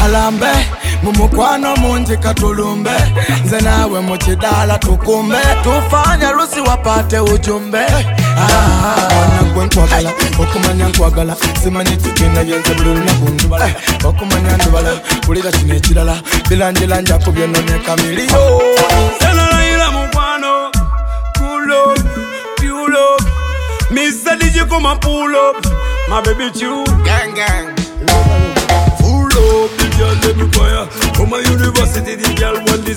alambe mumukwano mungi katulumbe nze nawe mukidala tukumbe tufanye lusi wapate ujumbe gwe nkwagala okumanya nkwagala simanyi tugenda yenze buli lunaku ndubala okumanya ndubala kulira kino ekirala bilanjira njaku byononeka miliyo senalayira mukwano kulo pyulo Mr. DJ come and pull up my baby chew gang gang full up the girl let me fire from my university the girl want this